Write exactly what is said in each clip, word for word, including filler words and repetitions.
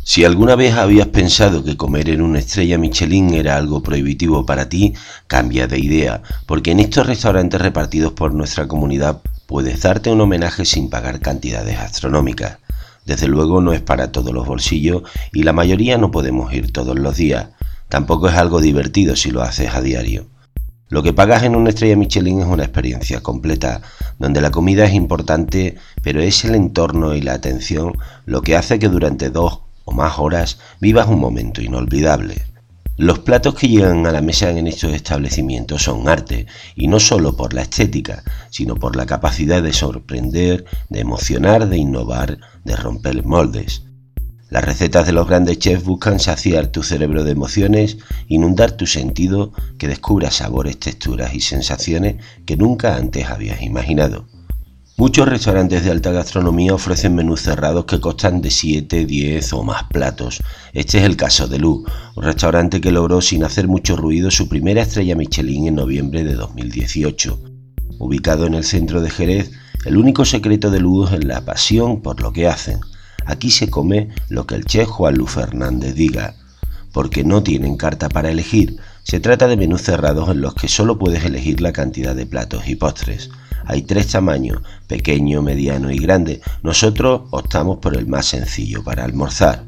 Si alguna vez habías pensado que comer en una estrella Michelin era algo prohibitivo para ti, cambia de idea, porque en estos restaurantes repartidos por nuestra comunidad puedes darte un homenaje sin pagar cantidades astronómicas. Desde luego no es para todos los bolsillos y la mayoría no podemos ir todos los días. Tampoco es algo divertido si lo haces a diario. Lo que pagas en una estrella Michelin es una experiencia completa, donde la comida es importante, pero es el entorno y la atención lo que hace que durante dos o más horas vivas un momento inolvidable. Los platos que llegan a la mesa en estos establecimientos son arte, y no solo por la estética, sino por la capacidad de sorprender, de emocionar, de innovar, de romper moldes. Las recetas de los grandes chefs buscan saciar tu cerebro de emociones, inundar tu sentido, que descubras sabores, texturas y sensaciones que nunca antes habías imaginado. Muchos restaurantes de alta gastronomía ofrecen menús cerrados que constan de siete, diez o más platos. Este es el caso de Lu, un restaurante que logró sin hacer mucho ruido su primera estrella Michelin en noviembre de dos mil dieciocho. Ubicado en el centro de Jerez, el único secreto de Lu es la pasión por lo que hacen. Aquí se come lo que el chef Juan Lu Fernández diga, porque no tienen carta para elegir. Se trata de menús cerrados en los que solo puedes elegir la cantidad de platos y postres. Hay tres tamaños, pequeño, mediano y grande. Nosotros optamos por el más sencillo para almorzar.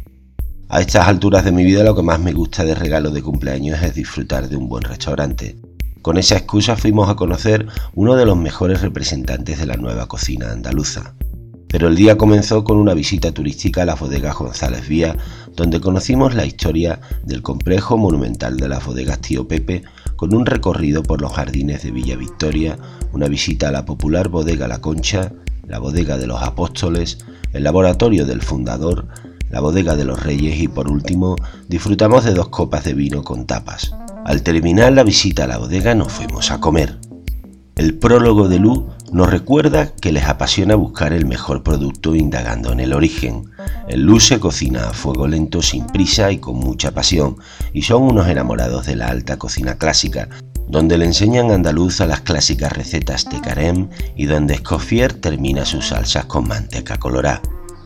A estas alturas de mi vida lo que más me gusta de regalo de cumpleaños es disfrutar de un buen restaurante. Con esa excusa fuimos a conocer uno de los mejores representantes de la nueva cocina andaluza. Pero el día comenzó con una visita turística a las bodegas González Vía, donde conocimos la historia del complejo monumental de las bodegas Tío Pepe, con un recorrido por los jardines de Villa Victoria, una visita a la popular bodega La Concha, la bodega de los Apóstoles, el laboratorio del fundador, la bodega de los Reyes y por último disfrutamos de dos copas de vino con tapas. Al terminar la visita a la bodega nos fuimos a comer. El prólogo de Lu nos recuerda que les apasiona buscar el mejor producto indagando en el origen. En Lu se cocina a fuego lento, sin prisa y con mucha pasión, y son unos enamorados de la alta cocina clásica, donde le enseñan andaluz a las clásicas recetas de Carême y donde Escoffier termina sus salsas con manteca colorada.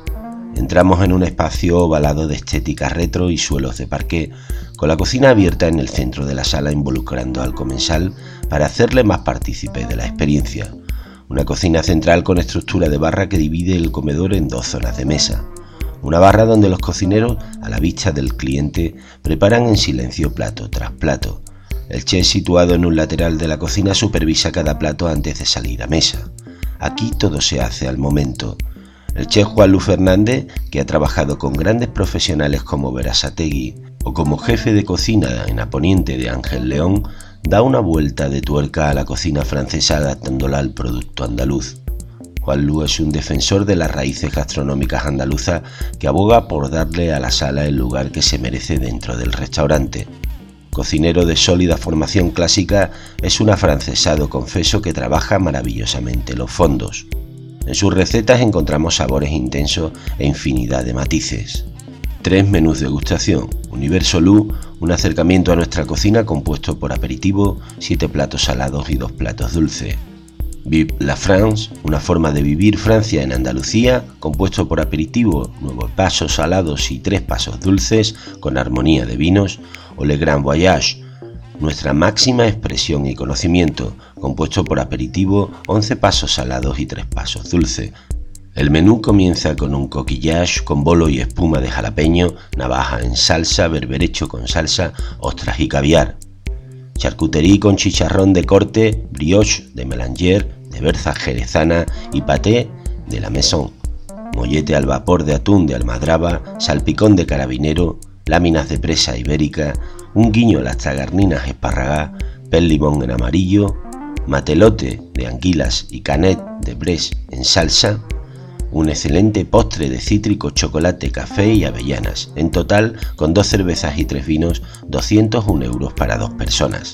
Entramos en un espacio ovalado de estética retro y suelos de parqué, con la cocina abierta en el centro de la sala involucrando al comensal para hacerle más partícipe de la experiencia. Una cocina central con estructura de barra que divide el comedor en dos zonas de mesa. Una barra donde los cocineros, a la vista del cliente, preparan en silencio plato tras plato. El chef, situado en un lateral de la cocina, supervisa cada plato antes de salir a mesa. Aquí todo se hace al momento. El chef Juan Lu Fernández, que ha trabajado con grandes profesionales como Berasategui o como jefe de cocina en A Poniente de Ángel León, da una vuelta de tuerca a la cocina francesa adaptándola al producto andaluz. Juan Lu es un defensor de las raíces gastronómicas andaluzas que aboga por darle a la sala el lugar que se merece dentro del restaurante. Cocinero de sólida formación clásica, es un afrancesado confeso que trabaja maravillosamente los fondos. En sus recetas encontramos sabores intensos e infinidad de matices. Tres menús de degustación. Universo Lu, un acercamiento a nuestra cocina compuesto por aperitivo, siete platos salados y dos platos dulces. Vive la France, una forma de vivir Francia en Andalucía, compuesto por aperitivo, nueve pasos salados y tres pasos dulces, con armonía de vinos. O Le Grand Voyage, nuestra máxima expresión y conocimiento, compuesto por aperitivo, once pasos salados y tres pasos dulces. El menú comienza con un coquillage con bolo y espuma de jalapeño, navaja en salsa, berberecho con salsa, ostras y caviar. Charcuterie con chicharrón de corte, brioche de Mélanger, de berza jerezana y paté de la Maison. Mollete al vapor de atún de almadraba, salpicón de carabinero, láminas de presa ibérica, un guiño a las tagarninas espárragas, pel limón en amarillo, matelote de anguilas y canet de bres en salsa, un excelente postre de cítrico, chocolate, café y avellanas. En total, con dos cervezas y tres vinos, doscientos un euros para dos personas.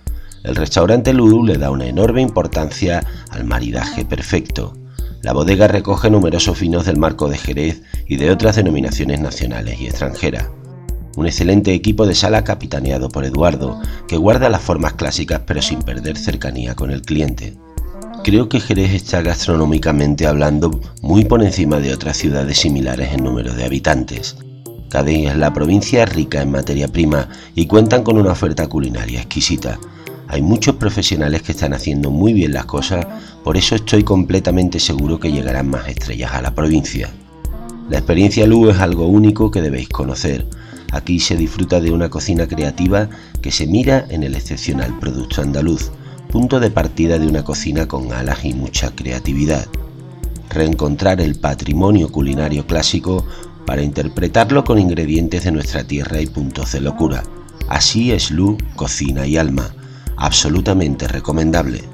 El restaurante Lu le da una enorme importancia al maridaje perfecto. La bodega recoge numerosos vinos del marco de Jerez y de otras denominaciones nacionales y extranjeras. Un excelente equipo de sala capitaneado por Eduardo, que guarda las formas clásicas pero sin perder cercanía con el cliente. Creo que Jerez está gastronómicamente hablando muy por encima de otras ciudades similares en número de habitantes. Cádiz, la provincia, es rica en materia prima y cuentan con una oferta culinaria exquisita. Hay muchos profesionales que están haciendo muy bien las cosas, por eso estoy completamente seguro que llegarán más estrellas a la provincia. La experiencia Lu es algo único que debéis conocer. Aquí se disfruta de una cocina creativa que se mira en el excepcional producto andaluz, punto de partida de una cocina con alas y mucha creatividad. Reencontrar el patrimonio culinario clásico para interpretarlo con ingredientes de nuestra tierra y puntos de locura. Así es Lu, cocina y alma. Absolutamente recomendable.